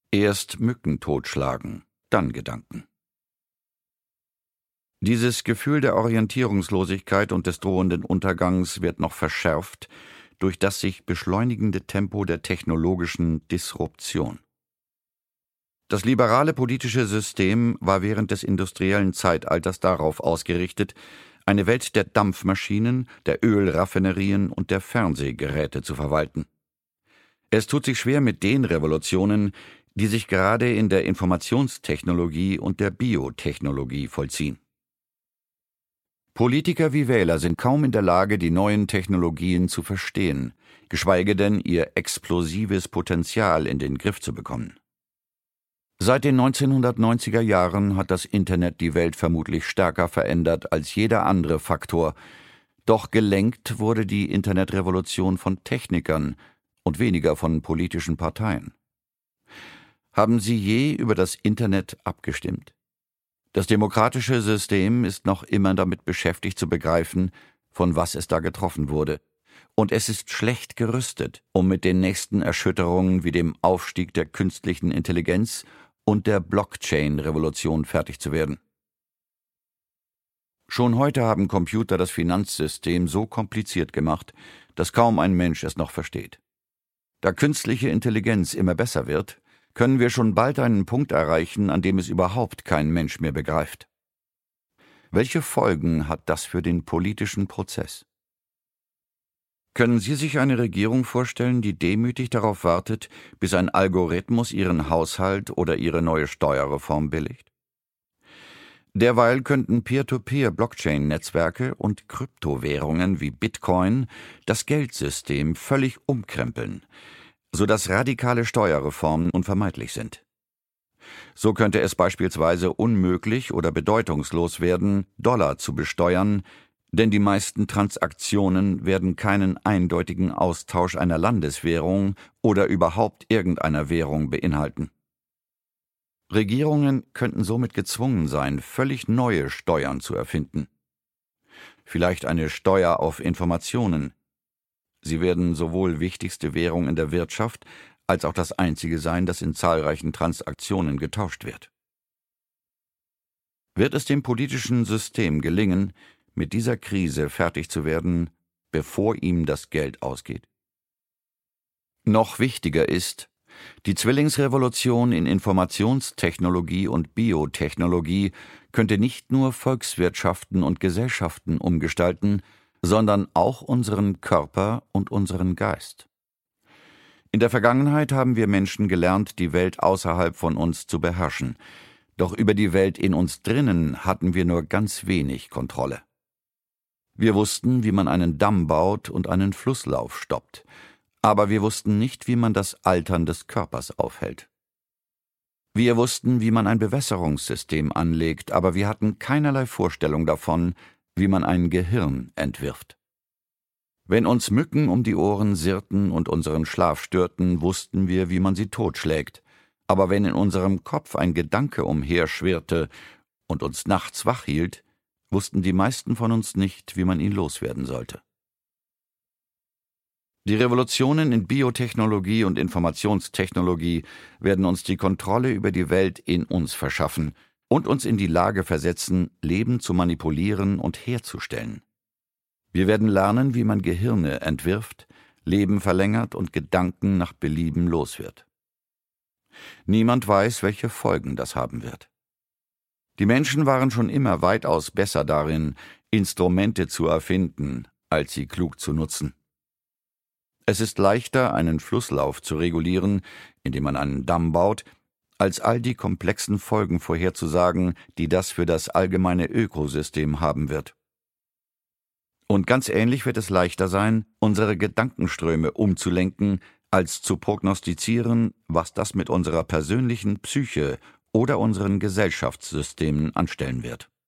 Erst Mücken totschlagen, dann Gedanken. Dieses Gefühl der Orientierungslosigkeit und des drohenden Untergangs wird noch verschärft durch das sich beschleunigende Tempo der technologischen Disruption. Das liberale politische System war während des industriellen Zeitalters darauf ausgerichtet, eine Welt der Dampfmaschinen, der Ölraffinerien und der Fernsehgeräte zu verwalten. Es tut sich schwer mit den Revolutionen, die sich gerade in der Informationstechnologie und der Biotechnologie vollziehen. Politiker wie Wähler sind kaum in der Lage, die neuen Technologien zu verstehen, geschweige denn ihr explosives Potenzial in den Griff zu bekommen. Seit den 1990er Jahren hat das Internet die Welt vermutlich stärker verändert als jeder andere Faktor, doch gelenkt wurde die Internetrevolution von Technikern und weniger von politischen Parteien. Haben Sie je über das Internet abgestimmt? Das demokratische System ist noch immer damit beschäftigt zu begreifen, von was es da getroffen wurde. Und es ist schlecht gerüstet, um mit den nächsten Erschütterungen wie dem Aufstieg der künstlichen Intelligenz und der Blockchain-Revolution fertig zu werden. Schon heute haben Computer das Finanzsystem so kompliziert gemacht, dass kaum ein Mensch es noch versteht. Da künstliche Intelligenz immer besser wird, können wir schon bald einen Punkt erreichen, an dem es überhaupt kein Mensch mehr begreift. Welche Folgen hat das für den politischen Prozess? Können Sie sich eine Regierung vorstellen, die demütig darauf wartet, bis ein Algorithmus ihren Haushalt oder ihre neue Steuerreform billigt? Derweil könnten Peer-to-Peer-Blockchain-Netzwerke und Kryptowährungen wie Bitcoin das Geldsystem völlig umkrempeln, sodass radikale Steuerreformen unvermeidlich sind. So könnte es beispielsweise unmöglich oder bedeutungslos werden, Dollar zu besteuern, denn die meisten Transaktionen werden keinen eindeutigen Austausch einer Landeswährung oder überhaupt irgendeiner Währung beinhalten. Regierungen könnten somit gezwungen sein, völlig neue Steuern zu erfinden. Vielleicht eine Steuer auf Informationen. Sie werden sowohl wichtigste Währung in der Wirtschaft als auch das einzige sein, das in zahlreichen Transaktionen getauscht wird. Wird es dem politischen System gelingen, mit dieser Krise fertig zu werden, bevor ihm das Geld ausgeht? Noch wichtiger ist, die Zwillingsrevolution in Informationstechnologie und Biotechnologie könnte nicht nur Volkswirtschaften und Gesellschaften umgestalten, sondern auch unseren Körper und unseren Geist. In der Vergangenheit haben wir Menschen gelernt, die Welt außerhalb von uns zu beherrschen, doch über die Welt in uns drinnen hatten wir nur ganz wenig Kontrolle. Wir wussten, wie man einen Damm baut und einen Flusslauf stoppt, aber wir wussten nicht, wie man das Altern des Körpers aufhält. Wir wussten, wie man ein Bewässerungssystem anlegt, aber wir hatten keinerlei Vorstellung davon, wie man ein Gehirn entwirft. Wenn uns Mücken um die Ohren sirrten und unseren Schlaf störten, wussten wir, wie man sie totschlägt, aber wenn in unserem Kopf ein Gedanke umherschwirrte und uns nachts wach hielt, wussten die meisten von uns nicht, wie man ihn loswerden sollte. Die Revolutionen in Biotechnologie und Informationstechnologie werden uns die Kontrolle über die Welt in uns verschaffen und uns in die Lage versetzen, Leben zu manipulieren und herzustellen. Wir werden lernen, wie man Gehirne entwirft, Leben verlängert und Gedanken nach Belieben los wird. Niemand weiß, welche Folgen das haben wird. Die Menschen waren schon immer weitaus besser darin, Instrumente zu erfinden, als sie klug zu nutzen. Es ist leichter, einen Flusslauf zu regulieren, indem man einen Damm baut, als all die komplexen Folgen vorherzusagen, die das für das allgemeine Ökosystem haben wird. Und ganz ähnlich wird es leichter sein, unsere Gedankenströme umzulenken, als zu prognostizieren, was das mit unserer persönlichen Psyche oder unseren Gesellschaftssystemen anstellen wird.